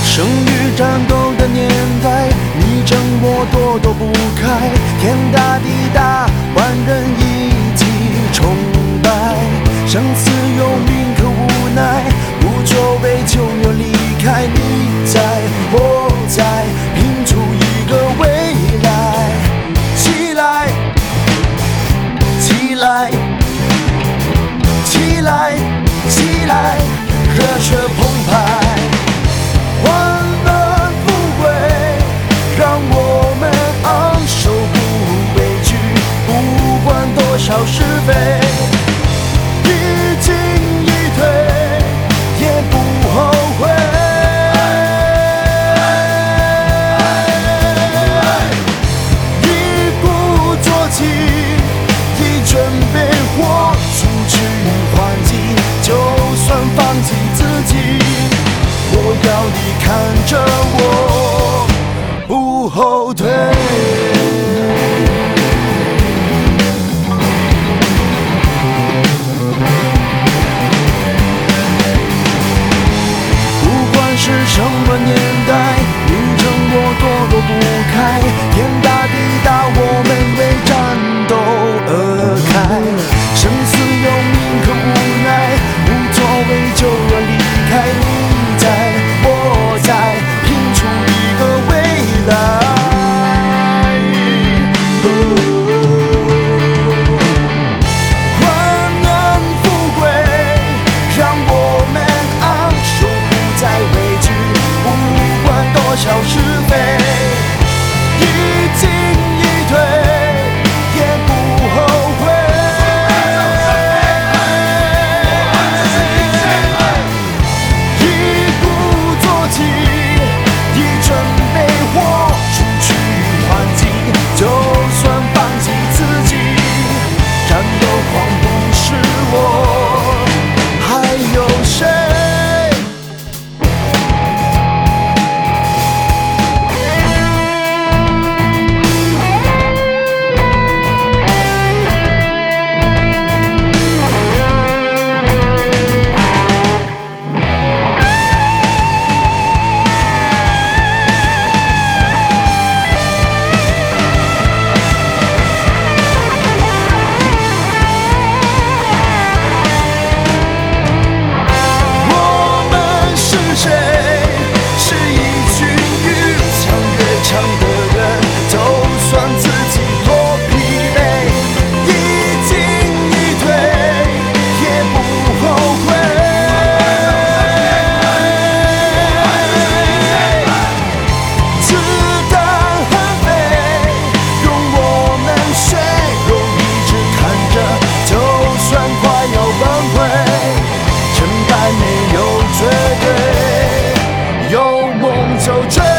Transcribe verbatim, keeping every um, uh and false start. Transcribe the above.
生与战斗的年代，你争我躲躲不开，天大地大，万人一起崇拜，生死有命可无奈，无作为就要离开。你在我在，拼出一个未来。起来起来起来起来，热血澎湃，万恶不归，让我们昂首不畏惧，不管多少是非，一进一退也不后悔。一鼓作气，一准备豁出去还击，就算放弃自己，我要你看着我不后退。不管是什么年代，你争我躲躲不开，天大地大，我们为战斗而开，生死有命可无奈，无作为就要离开。你在我在，拼出一个未来。万恶不归，让我们昂首不再畏惧，不管多少是非，一进一退也不后悔。一鼓作气，一准备豁出去还击，就算放弃自己，战斗狂不是我，还有谁？我们是谁？是一群越强越强的人，就算自己多疲惫，一进一退也不后悔。子弹很飞，容我们血肉一直看着，就算快要崩溃，成败没有绝对，有梦就追。